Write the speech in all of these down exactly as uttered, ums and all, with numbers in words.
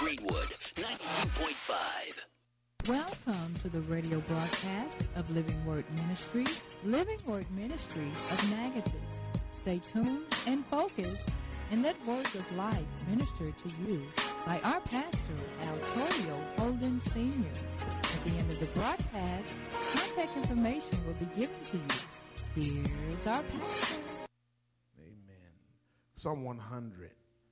Greenwood, ninety-two point five. Welcome to the radio broadcast of Living Word Ministries, Living Word Ministries of Natchitoches. Stay tuned and focused, and let words of life minister to you by our pastor, Altorio Holden Senior At the end of the broadcast, contact information will be given to you. Here's our pastor. Amen. Psalm one hundred.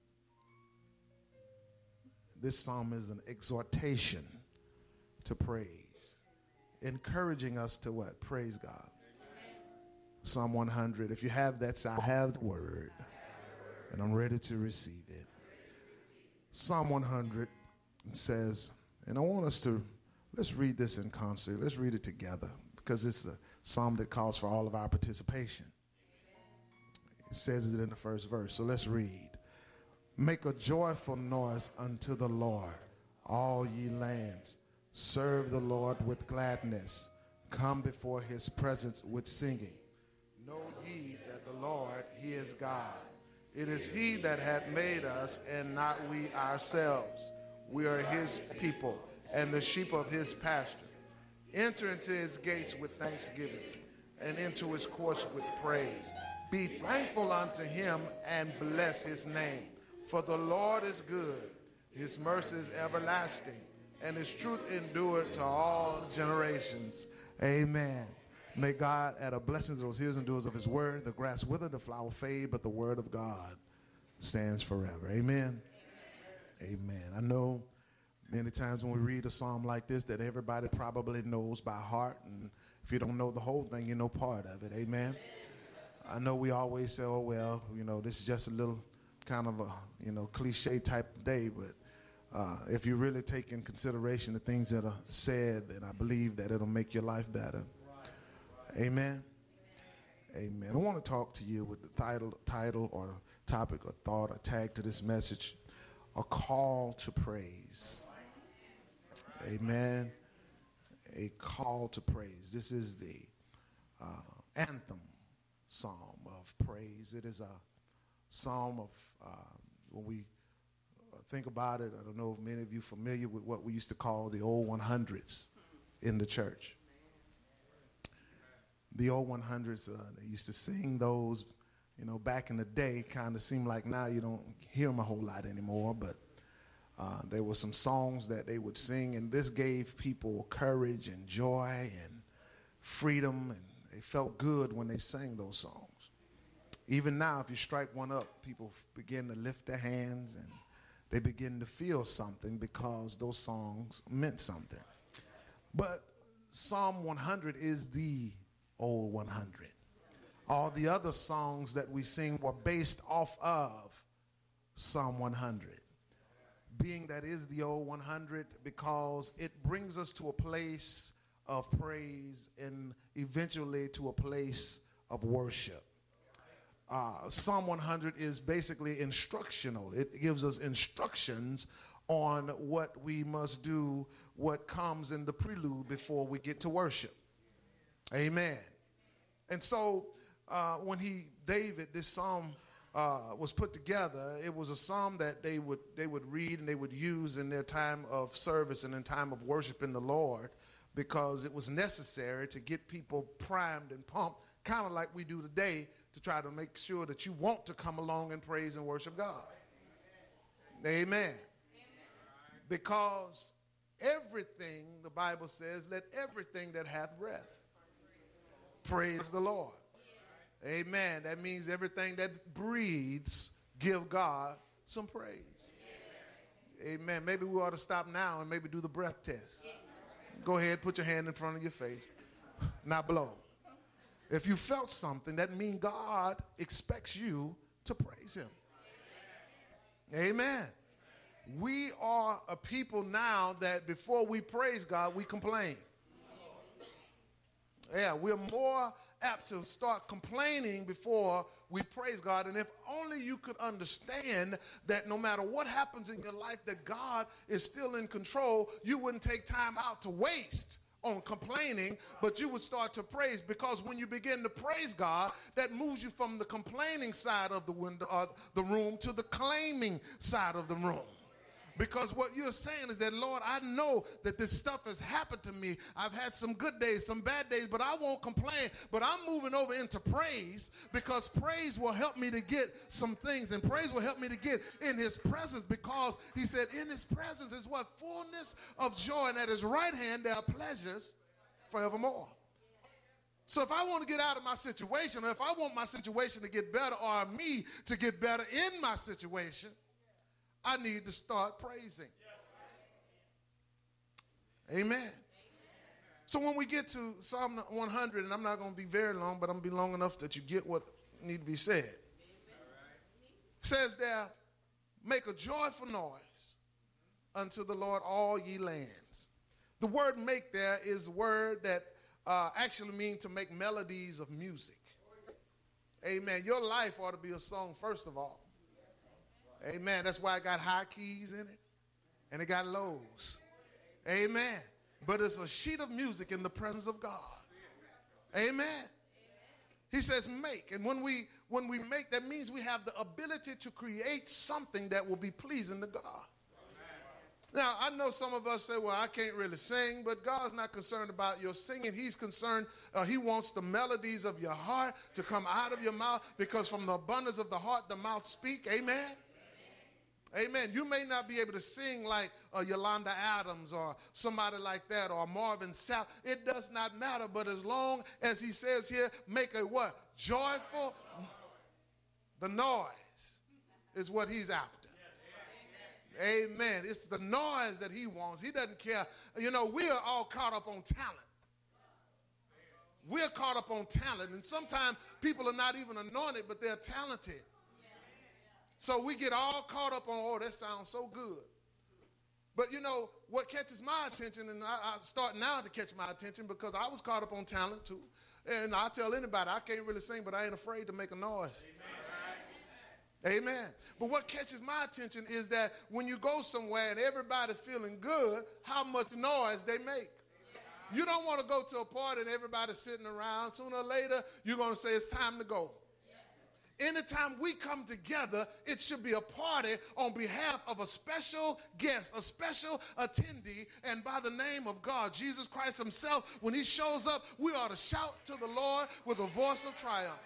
This psalm is an exhortation to praise, encouraging us to what? Praise God. Psalm one hundred. If you have that, say, I have the word, and I'm ready to receive it. Psalm one hundred says, and I want us to, let's read this in concert. Let's read it together, because it's a psalm that calls for all of our participation. It says it in the first verse, so let's read. Make a joyful noise unto the Lord, all ye lands. Serve the Lord with gladness. Come before his presence with singing. Know ye that the Lord, he is God. It is he that hath made us, and not we ourselves. We are his people, and the sheep of his pasture. Enter into his gates with thanksgiving, and into his courts with praise. Be thankful unto him, and bless his name. For the Lord is good, his mercy is everlasting, and his truth endured to all generations. Amen. May God add a blessing to those hearers and doers of his word. The grass wither, the flower fade, but the word of God stands forever. Amen. Amen. Amen. I know many times when we read a psalm like this that everybody probably knows by heart, and if you don't know the whole thing, you know part of it. Amen. I know we always say, oh, well, you know, this is just a little kind of a, you know, cliche type of day, but uh, if you really take in consideration the things that are said, then I believe that it'll make your life better. Amen. Amen. I want to talk to you with the title, title or topic or thought or tag to this message, a call to praise. Amen. A call to praise. This is the uh, anthem psalm of praise. It is a psalm of, uh, when we think about it, I don't know if many of you are familiar with what we used to call the old one hundreds in the church. The old one hundreds, uh, they used to sing those, you know, back in the day. Kind of seem like now you don't hear them a whole lot anymore, but uh, there were some songs that they would sing, and this gave people courage and joy and freedom, and they felt good when they sang those songs. Even now, if you strike one up, people begin to lift their hands and they begin to feel something because those songs meant something. But Psalm one hundred is the old one hundred. All the other songs that we sing were based off of Psalm one hundred. Being that is the old one hundred because it brings us to a place of praise and eventually to a place of worship. Uh, Psalm one hundred is basically instructional. It gives us instructions on what we must do, what comes in the prelude before we get to worship. Amen. And so uh, when he, David, this psalm uh, was put together, it was a psalm that they would, they would read and they would use in their time of service and in time of worshiping the Lord, because it was necessary to get people primed and pumped, kind of like we do today, to try to make sure that you want to come along and praise and worship God. Amen. Amen. Because everything, the Bible says, let everything that hath breath praise the Lord. Amen. That means everything that breathes, give God some praise. Amen. Maybe we ought to stop now and maybe do the breath test. Go ahead, put your hand in front of your face. Now blow. If you felt something, that means God expects you to praise him. Amen. We are a people now that before we praise God, we complain. Yeah, we're more apt to start complaining before we praise God. And if only you could understand that no matter what happens in your life, that God is still in control, you wouldn't take time out to waste on complaining, but you would start to praise, because when you begin to praise God, that moves you from the complaining side of the window, uh, the room, to the claiming side of the room. Because what you're saying is that, Lord, I know that this stuff has happened to me. I've had some good days, some bad days, but I won't complain. But I'm moving over into praise, because praise will help me to get some things, and praise will help me to get in his presence, because he said in his presence is what? Fullness of joy, and at his right hand there are pleasures forevermore. So if I want to get out of my situation, or if I want my situation to get better, or me to get better in my situation, I need to start praising. Amen. So when we get to Psalm one hundred, and I'm not going to be very long, but I'm going to be long enough that you get what need to be said. It says there, make a joyful noise unto the Lord, all ye lands. The word make there is a word that uh, actually means to make melodies of music. Amen. Your life ought to be a song, first of all. Amen. That's why it got high keys in it, and it got lows. Amen. But it's a sheet of music in the presence of God. Amen. He says make, and when we when we make, that means we have the ability to create something that will be pleasing to God. Now, I know some of us say, well, I can't really sing, but God's not concerned about your singing. He's concerned, uh, he wants the melodies of your heart to come out of your mouth, because from the abundance of the heart, the mouth speak. Amen. Amen. You may not be able to sing like uh, Yolanda Adams or somebody like that, or Marvin Sapp. It does not matter. But as long as he says here, make a what? Joyful. The noise is what he's after. Amen. It's the noise that he wants. He doesn't care. You know, we are all caught up on talent. We're caught up on talent. And sometimes people are not even anointed, but they're talented. So we get all caught up on, oh, that sounds so good. But, you know, what catches my attention, and I, I start now to catch my attention, because I was caught up on talent too. And I tell anybody, I can't really sing, but I ain't afraid to make a noise. Amen. Amen. But what catches my attention is that when you go somewhere and everybody's feeling good, how much noise they make. You don't want to go to a party and everybody's sitting around. Sooner or later, you're going to say it's time to go. Anytime we come together, it should be a party on behalf of a special guest, a special attendee, and by the name of God, Jesus Christ himself. When he shows up, we ought to shout to the Lord with a voice of triumph.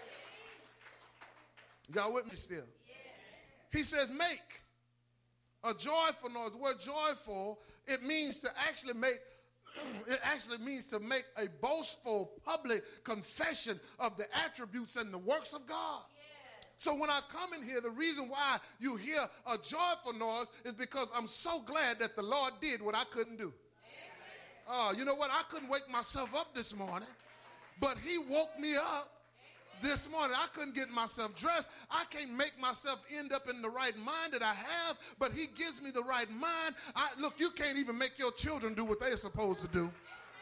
Y'all with me still? He says make a joyful noise. The word joyful, it means to actually make It actually means to make a boastful public confession of the attributes and the works of God. Yeah. So when I come in here, the reason why you hear a joyful noise is because I'm so glad that the Lord did what I couldn't do. Oh, uh, you know what? I couldn't wake myself up this morning, but he woke me up this morning. I couldn't get myself dressed. I can't make myself end up in the right mind that I have, but he gives me the right mind. I, look, you can't even make your children do what they're supposed to do.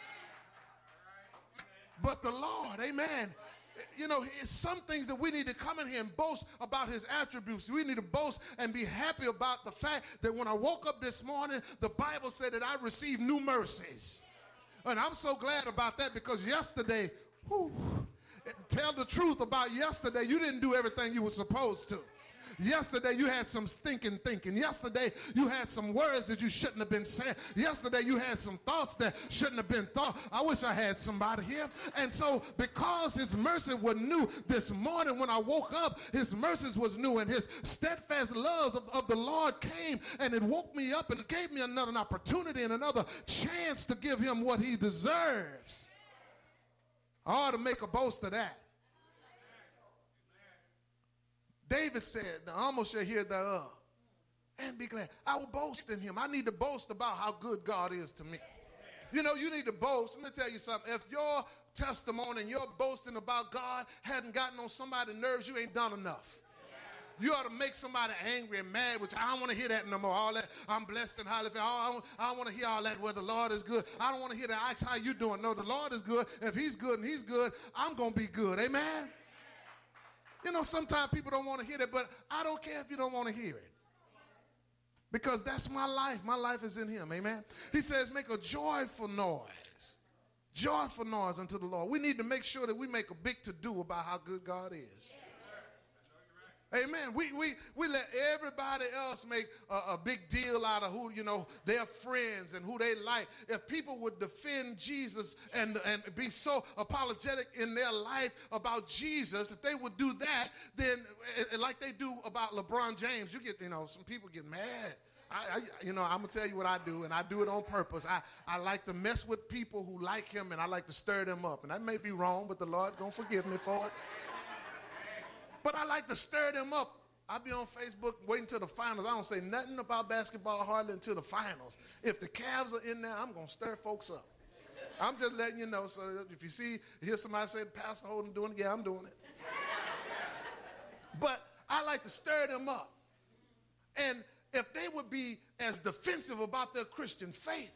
But the Lord, amen. You know, it's some things that we need to come in here and boast about his attributes. We need to boast and be happy about the fact that when I woke up this morning, the Bible said that I received new mercies. And I'm so glad about that, because yesterday, whew, tell the truth about yesterday, you didn't do everything you were supposed to. Yesterday, you had some stinking thinking. Yesterday, you had some words that you shouldn't have been saying. Yesterday, you had some thoughts that shouldn't have been thought. I wish I had somebody here. And so, because his mercy was new this morning when I woke up, his mercies was new, and his steadfast loves of, of the Lord came, and it woke me up and gave me another opportunity and another chance to give him what he deserves. I ought to make a boast of that. David said, the humble shall hear thereof and be glad. I will boast in him. I need to boast about how good God is to me. You know, you need to boast. Let me tell you something. If your testimony and your boasting about God hadn't gotten on somebody's nerves, you ain't done enough. You ought to make somebody angry and mad, which I don't want to hear that no more. All that, I'm blessed and highly favored. I don't, I don't want to hear all that, where the Lord is good. I don't want to hear that, ask how you doing. No, the Lord is good. If he's good and he's good, I'm going to be good. Amen? You know, sometimes people don't want to hear that, but I don't care if you don't want to hear it, because that's my life. My life is in him. Amen? He says, make a joyful noise. Joyful noise unto the Lord. We need to make sure that we make a big to-do about how good God is. Amen. We, we, we let everybody else make a, a big deal out of who, you know, their friends and who they like. If people would defend Jesus and, and be so apologetic in their life about Jesus, if they would do that, then uh, like they do about LeBron James, you get, you know, some people get mad. I, I, you know, I'm going to tell you what I do, and I do it on purpose. I, I like to mess with people who like him, and I like to stir them up. And that may be wrong, but the Lord going to forgive me for it. But I like to stir them up. I'll be on Facebook waiting till the finals. I don't say nothing about basketball hardly until the finals. If the Cavs are in there, I'm going to stir folks up. I'm just letting you know. So if you see, hear somebody say, Pastor Holden doing it, yeah, I'm doing it. But I like to stir them up. And if they would be as defensive about their Christian faith,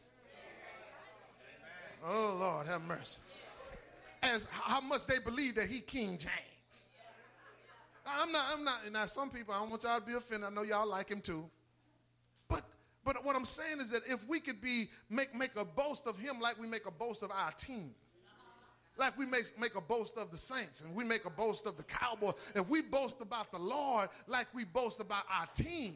oh, Lord, have mercy, as how much they believe that he King James. I'm not, I'm not, now some people, I don't want y'all to be offended. I know y'all like him too. But but what I'm saying is that if we could be, make, make a boast of him like we make a boast of our team, like we make, make a boast of the Saints and we make a boast of the Cowboys, if we boast about the Lord like we boast about our team,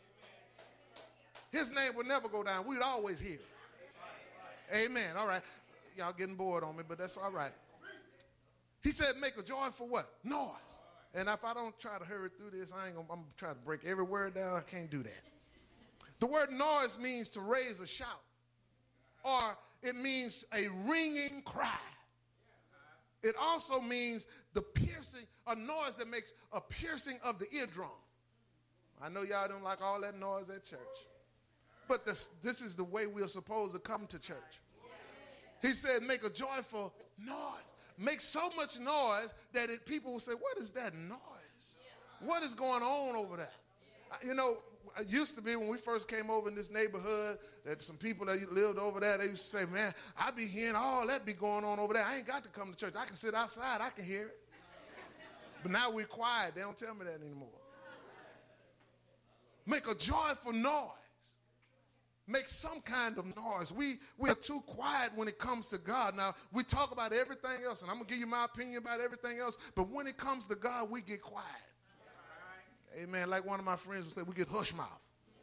his name would never go down. We'd always hear it. Amen. All right. Y'all getting bored on me, but that's all right. He said make a joyful what? Noise. And if I don't try to hurry through this, I ain't gonna, I'm going to try to break every word down. I can't do that. The word noise means to raise a shout, or it means a ringing cry. It also means the piercing, a noise that makes a piercing of the eardrum. I know y'all don't like all that noise at church, but this, this is the way we're supposed to come to church. He said make a joyful noise. Make so much noise that it, people will say, what is that noise? What is going on over there? You know, it used to be when we first came over in this neighborhood that some people that lived over there, they used to say, man, I be hearing all that be going on over there. I ain't got to come to church. I can sit outside. I can hear it. But now we're quiet. They don't tell me that anymore. Make a joyful noise. Make some kind of noise. We, we're too quiet when it comes to God. Now, we talk about everything else, and I'm going to give you my opinion about everything else, but when it comes to God, we get quiet. Amen. Like one of my friends would say, we get hush mouth.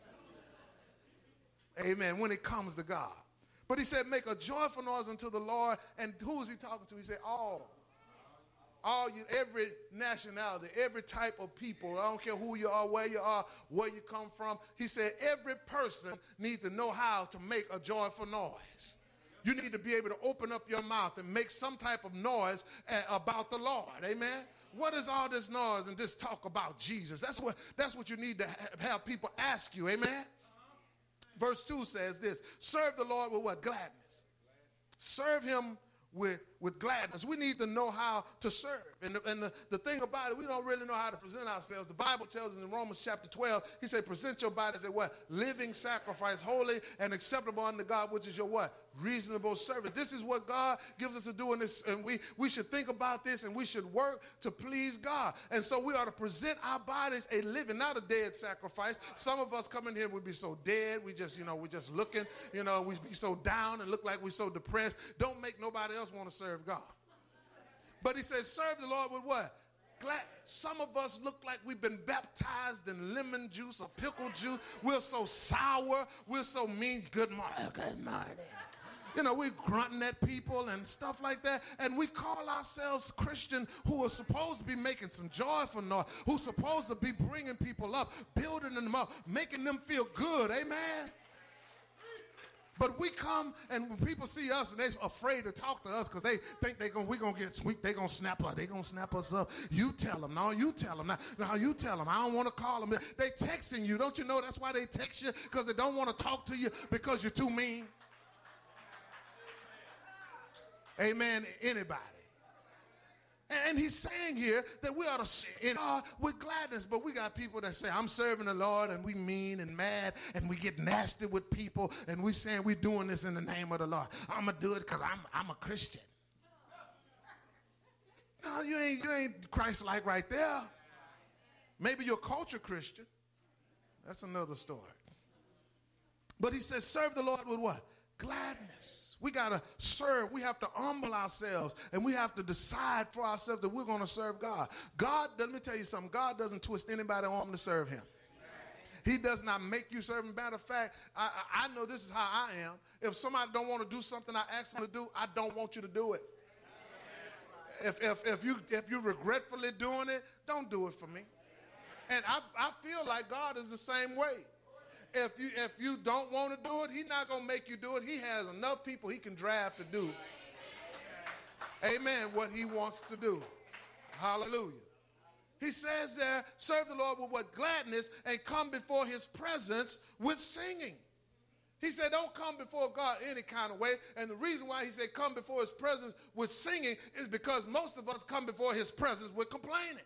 Amen. When it comes to God. But he said, make a joyful noise unto the Lord. And who is he talking to? He said, all. All you, every nationality, every type of people. I don't care who you are, where you are, where you come from. He said every person needs to know how to make a joyful noise. You need to be able to open up your mouth and make some type of noise uh, about the Lord. Amen. What is all this noise and this talk about Jesus? That's what, that's what you need to ha- have people ask you. Amen. Verse two says this: serve the Lord with what? Gladness. Serve him with, with gladness. We need to know how to serve. And, the, and the, the thing about it, we don't really know how to present ourselves. The Bible tells us in Romans chapter twelve, he said, present your body as a what? Living sacrifice, holy and acceptable unto God, which is your what? Reasonable service. This is what God gives us to do in this, and we, we should think about this, and we should work to please God. And so we ought to present our bodies a living, not a dead sacrifice. Some of us come in here, we'd be so dead, we just, you know, we're just looking, you know, we'd be so down and look like we're so depressed. Don't make nobody else want to serve God. But he says, serve the Lord with what? Glad. Some of us look like we've been baptized in lemon juice or pickle juice. We're so sour. We're so mean. Good morning. Good morning. You know, we're grunting at people and stuff like that. And we call ourselves Christian, who are supposed to be making some joyful noise, who's supposed to be bringing people up, building them up, making them feel good. Amen. But we come and when people see us and they're afraid to talk to us because they think they're gonna, we're going to get sweet. They're going to snap us. They're going to snap us up. You tell them. No, you tell them. No, you tell them. I don't want to call them. They texting you. Don't you know that's why they text you? Because they don't want to talk to you because you're too mean. Amen. Anybody. And he's saying here that we ought to serve God with gladness. But we got people that say, I'm serving the Lord, and we mean and mad, and we get nasty with people, and we saying we're doing this in the name of the Lord. I'm going to do it because I'm, I'm a Christian. No, you ain't, you ain't Christ-like right there. Maybe you're a culture Christian. That's another story. But he says, serve the Lord with what? Gladness. We got to serve. We have to humble ourselves, and we have to decide for ourselves that we're going to serve God. God, let me tell you something. God doesn't twist anybody on to serve him. He does not make you serve him. Matter of fact, I, I I know this is how I am. If somebody don't want to do something I ask them to do, I don't want you to do it. If, if, if, you, if you're regretfully doing it, don't do it for me. And I, I feel like God is the same way. If you, if you don't want to do it, he's not going to make you do it. He has enough people he can draft to do, amen, what he wants to do. Hallelujah. He says there, serve the Lord with what gladness and come before his presence with singing. He said, don't come before God any kind of way. And the reason why he said come before his presence with singing is because most of us come before his presence with complaining.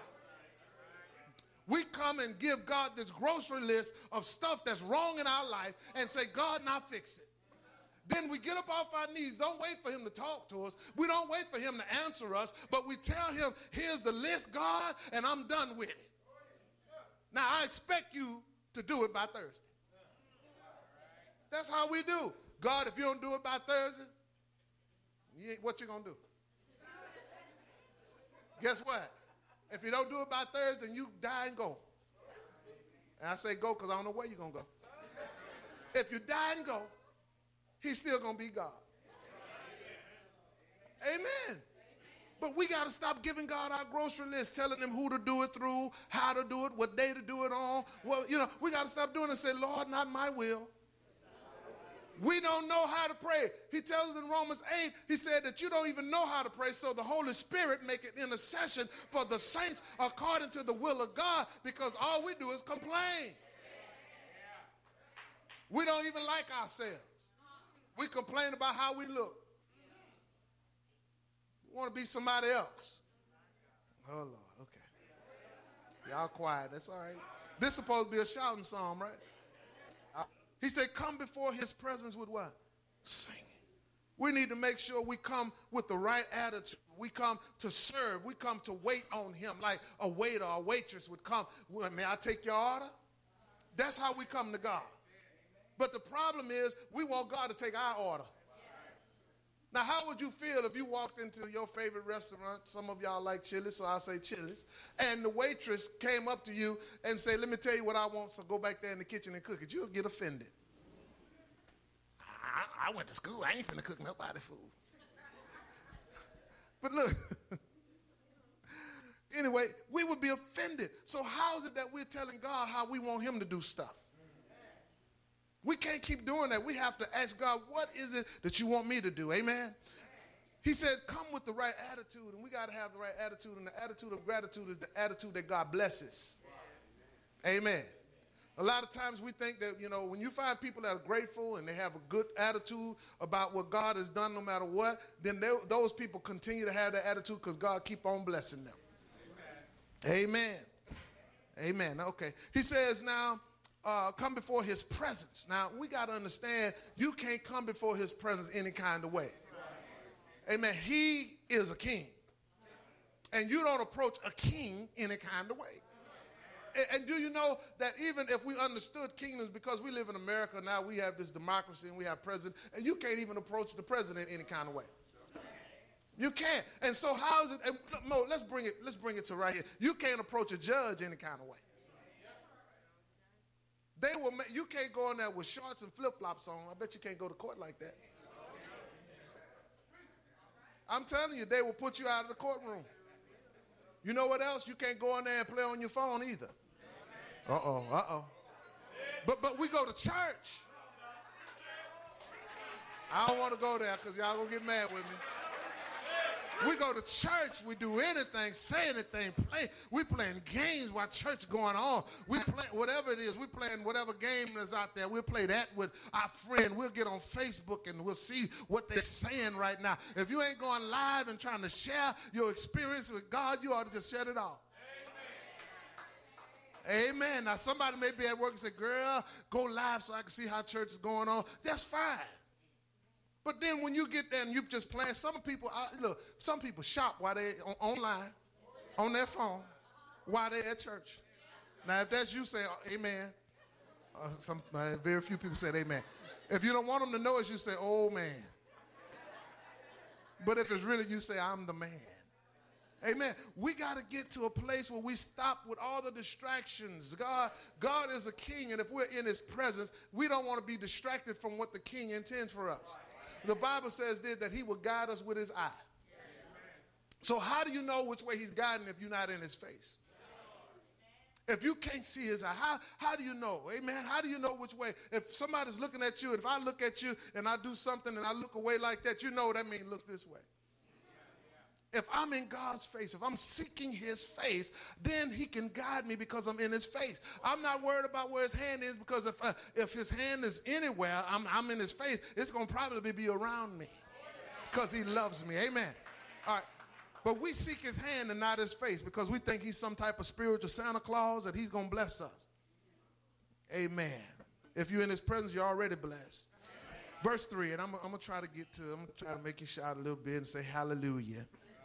We come and give God this grocery list of stuff that's wrong in our life and say, God, now fix it. Then we get up off our knees. Don't wait for him to talk to us. We don't wait for him to answer us, but we tell him, here's the list, God, and I'm done with it. Now, I expect you to do it by Thursday. That's how we do. God, if you don't do it by Thursday, you ain't, what you going to do? Guess what? If you don't do it by Thursday, you die and go. And I say go because I don't know where you're going to go. If you die and go, he's still going to be God. Amen. But we got to stop giving God our grocery list, telling him who to do it through, how to do it, what day to do it on. Well, you know, we got to stop doing it and say, Lord, not my will. We don't know how to pray. He tells us in Romans eight, he said that you don't even know how to pray, so the Holy Spirit make an intercession for the saints according to the will of God, because all we do is complain. We don't even like ourselves. We complain about how we look. We want to be somebody else. Oh, Lord, okay. Y'all quiet, that's all right. This is supposed to be a shouting psalm, right? He said, come before his presence with what? Singing. We need to make sure we come with the right attitude. We come to serve. We come to wait on him like a waiter or a waitress would come. Well, may I take your order? That's how we come to God. But the problem is we want God to take our order. Now, how would you feel if you walked into your favorite restaurant? Some of y'all like Chili's, so I'll say Chili's. And the waitress came up to you and said, let me tell you what I want, so go back there in the kitchen and cook it. You'll get offended. I, I went to school. I ain't finna cook nobody food. But look, anyway, we would be offended. So how is it that we're telling God how we want him to do stuff? We can't keep doing that. We have to ask God, what is it that you want me to do? Amen. He said, come with the right attitude, and we got to have the right attitude, and the attitude of gratitude is the attitude that God blesses. Amen. A lot of times we think that, you know, when you find people that are grateful and they have a good attitude about what God has done no matter what, then they, those people continue to have that attitude because God keep on blessing them. Amen. Amen. Amen. Okay. He says now, Uh, come before his presence. Now, we got to understand, you can't come before his presence any kind of way. Amen. He is a king. And you don't approach a king any kind of way. And, and do you know that even if we understood kingdoms, because we live in America now, we have this democracy and we have president, and you can't even approach the president any kind of way. You can't. And so how is it, and Mo, let's bring it, let's bring it to right here. You can't approach a judge any kind of way. They will make, you can't go in there with shorts and flip-flops on. I bet you can't go to court like that. I'm telling you, they will put you out of the courtroom. You know what else? You can't go in there and play on your phone either. Uh-oh, uh-oh. But, but we go to church. I don't want to go there because y'all going to get mad with me. We go to church, we do anything, say anything, play. We playing games while church going on. We play whatever it is. We playing whatever game is out there. We'll play that with our friend. We'll get on Facebook and we'll see what they're saying right now. If you ain't going live and trying to share your experience with God, you ought to just shut it off. Amen. Amen. Now, somebody may be at work and say, girl, go live so I can see how church is going on. That's fine. But then when you get there and you just playing, some people, I, look, some people shop while they on, online, on their phone, while they're at church. Now, if that's you, say oh, amen. Uh, some uh, very few people said amen. If you don't want them to know it, you say, oh, man. But if it's really you, say, I'm the man. Amen. We got to get to a place where we stop with all the distractions. God, God is a king, and if we're in his presence, we don't want to be distracted from what the king intends for us. The Bible says there that he will guide us with his eye. So how do you know which way he's guiding if you're not in his face? If you can't see his eye, how, how do you know? Amen. How do you know which way? If somebody's looking at you, if I look at you and I do something and I look away like that, you know that means looks this way. If I'm in God's face, if I'm seeking his face, then he can guide me because I'm in his face. I'm not worried about where his hand is, because if uh, if his hand is anywhere, I'm, I'm in his face, it's going to probably be around me because he loves me. Amen. All right. But we seek his hand and not his face because we think he's some type of spiritual Santa Claus that he's going to bless us. Amen. If you're in his presence, you're already blessed. Verse three, and I'm, I'm going to try to get to, I'm going to try to make you shout a little bit and say hallelujah.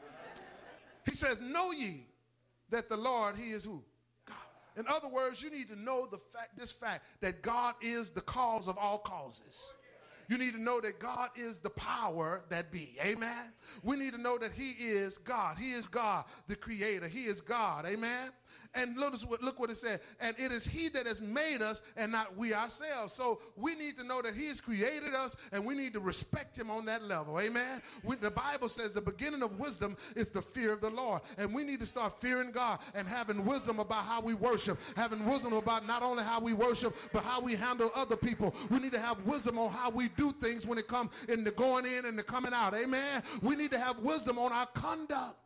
He says, know ye that the Lord, he is who? God. In other words, you need to know the fact, this fact that God is the cause of all causes. You need to know that God is the power that be. Amen. We need to know that he is God. He is God, the creator. He is God. Amen. And look, look what it said. And it is he that has made us and not we ourselves. So we need to know that he has created us, and we need to respect him on that level. Amen. We, the Bible says the beginning of wisdom is the fear of the Lord. And we need to start fearing God and having wisdom about how we worship. Having wisdom about not only how we worship, but how we handle other people. We need to have wisdom on how we do things when it comes in the going in and the coming out. Amen. We need to have wisdom on our conduct.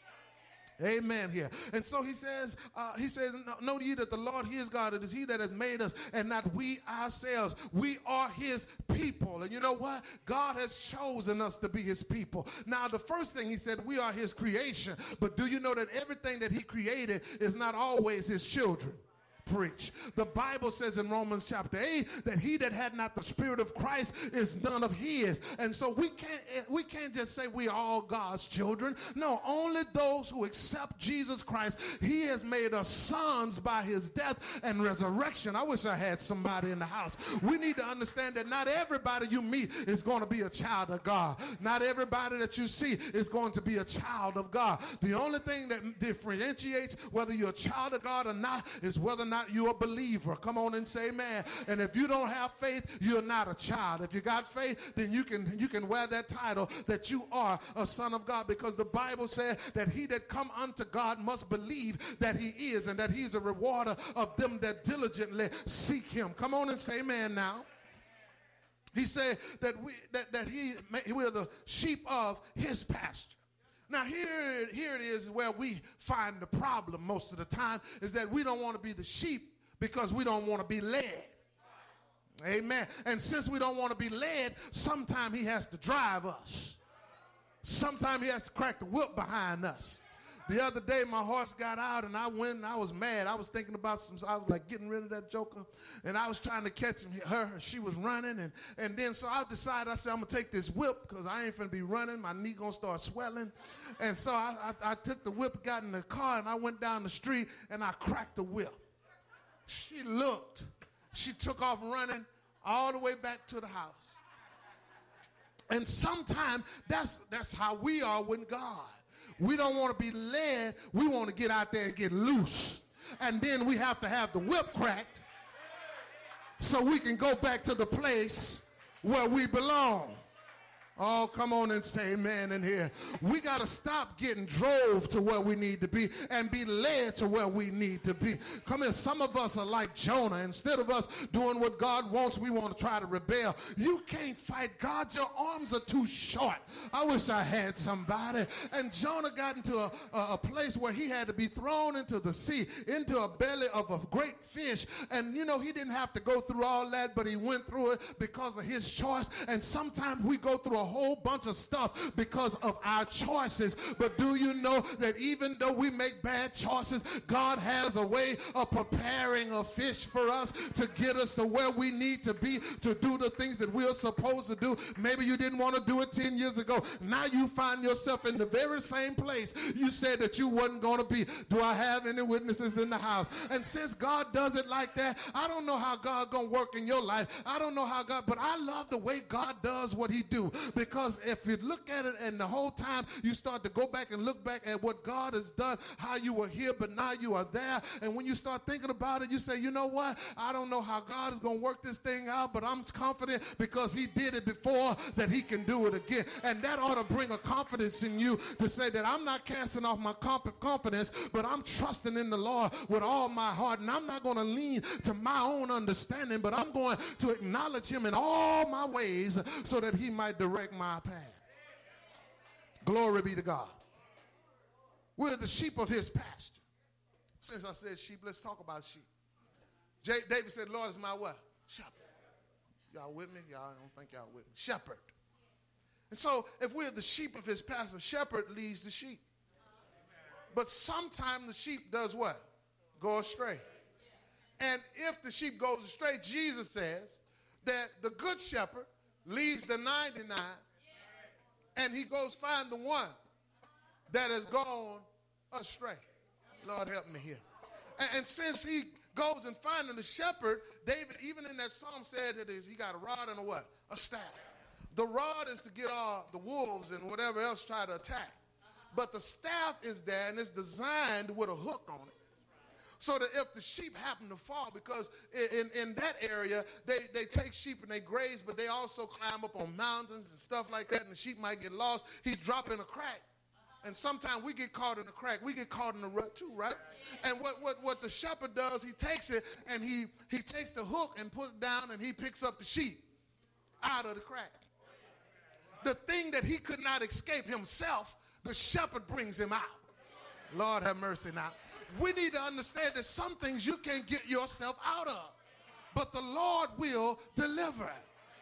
Amen here. And so he says, uh, he says, know ye that the Lord, he is God. It is he that has made us and not we ourselves. We are his people. And you know what? God has chosen us to be his people. Now, the first thing he said, we are his creation. But do you know that everything that he created is not always his children? Preach. The Bible says in Romans chapter eight that he that had not the Spirit of Christ is none of his. And so we can't we can't just say we are all God's children. No, only those who accept Jesus Christ. He has made us sons by his death and resurrection. I wish I had somebody in the house. We need to understand that not everybody you meet is going to be a child of God. Not everybody that you see is going to be a child of God. The only thing that differentiates whether you're a child of God or not is whether or not you're a believer. Come on and say amen. And if you don't have faith, you're not a child. If you got faith, then you can you can wear that title that you are a son of God, because the Bible says that he that come unto God must believe that he is, and that he's a rewarder of them that diligently seek him. Come on and say amen now. He said that we that, that he we're the sheep of his pasture. Now, here, here it is where we find the problem most of the time, is that we don't want to be the sheep because we don't want to be led. Amen. And since we don't want to be led, sometimes he has to drive us. Sometimes he has to crack the whip behind us. The other day, my horse got out, and I went, and I was mad. I was thinking about some, I was like getting rid of that joker, and I was trying to catch her. She was running, and, and then so I decided, I said, I'm going to take this whip because I ain't finna be running. My knee going to start swelling. And so I, I, I took the whip, got in the car, and I went down the street, and I cracked the whip. She looked. She took off running all the way back to the house. And sometimes that's, that's how we are with God. We don't want to be led. We want to get out there and get loose. And then we have to have the whip cracked so we can go back to the place where we belong. Oh, come on and say amen in here. We got to stop getting drove to where we need to be and be led to where we need to be. Come here, some of us are like Jonah. Instead of us doing what God wants, we want to try to rebel. You can't fight God. Your arms are too short. I wish I had somebody. And Jonah got into a, a, a place where he had to be thrown into the sea, into a belly of a great fish. And, you know, he didn't have to go through all that, but he went through it because of his choice. And sometimes we go through a whole bunch of stuff because of our choices. But do you know that even though we make bad choices, God has a way of preparing a fish for us to get us to where we need to be, to do the things that we're supposed to do. Maybe you didn't want to do it ten years ago. Now you find yourself in the very same place you said that you wasn't going to be. Do I have any witnesses in the house? And since God does it like that, I don't know how God going to work in your life. I don't know how God, but I love the way God does what he do. Because if you look at it and the whole time you start to go back and look back at what God has done, how you were here, but now you are there. And when you start thinking about it, you say, you know what? I don't know how God is going to work this thing out, but I'm confident because he did it before that he can do it again. And that ought to bring a confidence in you to say that I'm not casting off my confidence, but I'm trusting in the Lord with all my heart. And I'm not going to lean to my own understanding, but I'm going to acknowledge him in all my ways so that he might direct my path. Glory be to God. We're the sheep of his pasture. Since I said sheep, let's talk about sheep. J- David said, Lord is my what? Shepherd. Y'all with me? Y'all don't think y'all with me. Shepherd. And so if we're the sheep of his pasture, shepherd leads the sheep. But sometimes the sheep does what? Go astray. And if the sheep goes astray, Jesus says that the good shepherd leaves the ninety-nine and he goes find the one that has gone astray. Lord help me here. And, and since he goes and finding the shepherd, David, even in that psalm, said that he got a rod and a what? A staff. The rod is to get all the wolves and whatever else try to attack. But the staff is there and it's designed with a hook on it. So that if the sheep happen to fall, because in, in that area, they, they take sheep and they graze, but they also climb up on mountains and stuff like that, and the sheep might get lost. He drop in a crack. And sometimes we get caught in a crack. We get caught in a rut too, right? And what, what, what the shepherd does, he takes it and he, he takes the hook and puts it down and he picks up the sheep out of the crack. The thing that he could not escape himself, the shepherd brings him out. Lord have mercy now. We need to understand that some things you can't get yourself out of, but the Lord will deliver.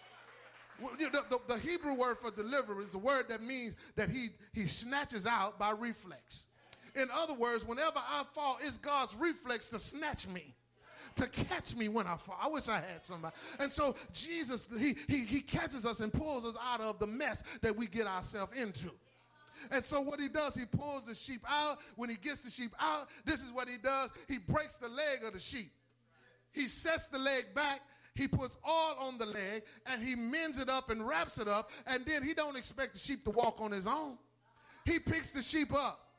The, the, the Hebrew word for deliver is a word that means that he, he snatches out by reflex. In other words, whenever I fall, it's God's reflex to snatch me, to catch me when I fall. I wish I had somebody. And so Jesus, he, he, he catches us and pulls us out of the mess that we get ourselves into. And so what he does, he pulls the sheep out. When he gets the sheep out, this is what he does. He breaks the leg of the sheep. He sets the leg back. He puts oil on the leg, and he mends it up and wraps it up. And then he don't expect the sheep to walk on his own. He picks the sheep up,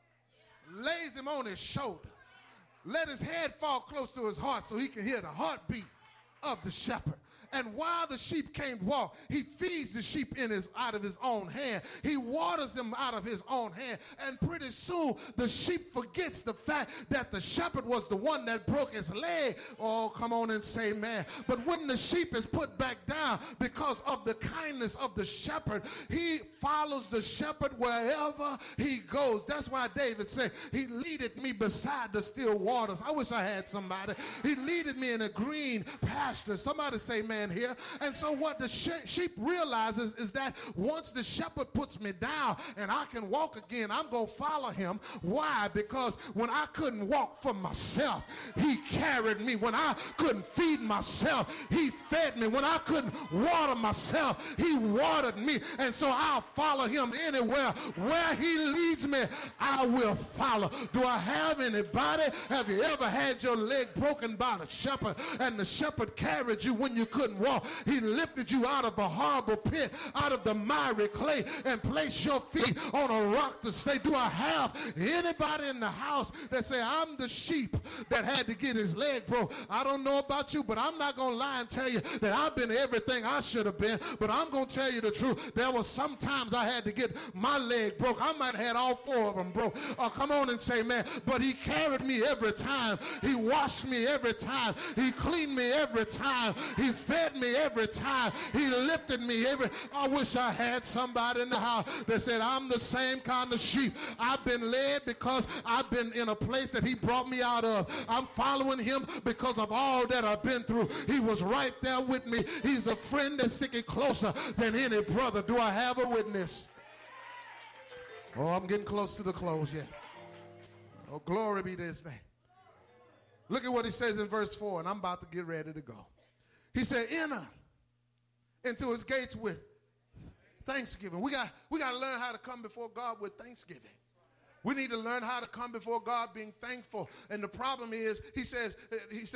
lays him on his shoulder, let his head fall close to his heart so he can hear the heartbeat of the shepherd. And while the sheep can't walk, he feeds the sheep in his, out of his own hand. He waters them out of his own hand. And pretty soon, the sheep forgets the fact that the shepherd was the one that broke his leg. Oh, come on and say, man. But when the sheep is put back down because of the kindness of the shepherd, he follows the shepherd wherever he goes. That's why David said, he leadeth me beside the still waters. I wish I had somebody. He leadeth me in a green pasture. Somebody say, man. Here. And so what the sheep realizes is that once the shepherd puts me down and I can walk again, I'm going to follow him. Why? Because when I couldn't walk for myself, he carried me. When I couldn't feed myself, he fed me. When I couldn't water myself, he watered me. And so I'll follow him anywhere. Where he leads me, I will follow. Do I have anybody? Have you ever had your leg broken by the shepherd and the shepherd carried you when you couldn't walk? He lifted you out of a horrible pit, out of the miry clay, and placed your feet on a rock to stay. Do I have anybody in the house that say, I'm the sheep that had to get his leg broke? I don't know about you, but I'm not going to lie and tell you that I've been everything I should have been, but I'm going to tell you the truth. There was sometimes I had to get my leg broke. I might have had all four of them broke. Oh, come on and say, man, but he carried me every time. He washed me every time. He cleaned me every time. He fed me every time. He lifted me every. I wish I had somebody in the house that said, I'm the same kind of sheep. I've been led because I've been in a place that he brought me out of. I'm following him because of all that I've been through. He was right there with me. He's a friend that's sticking closer than any brother. Do I have a witness? Oh, I'm getting close to the close yet. Oh, glory be to his name. Look at what he says in verse four, and I'm about to get ready to go. He said, enter into his gates with thanksgiving. We got, we got to learn how to come before God with thanksgiving. We need to learn how to come before God being thankful. And the problem is, he says, he says,